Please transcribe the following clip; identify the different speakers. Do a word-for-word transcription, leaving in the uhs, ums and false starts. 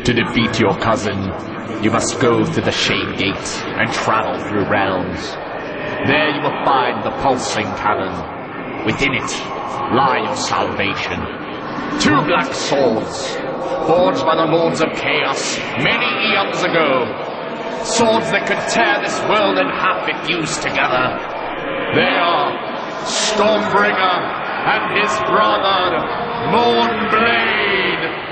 Speaker 1: To defeat your cousin, you must go through the Shade Gate and travel through realms. There you will find the pulsing cannon. Within it lie your salvation. Two black swords, forged by the Lords of Chaos many eons ago. Swords that could tear this world in half if fused together. They are Stormbringer and his brother, Mournblade.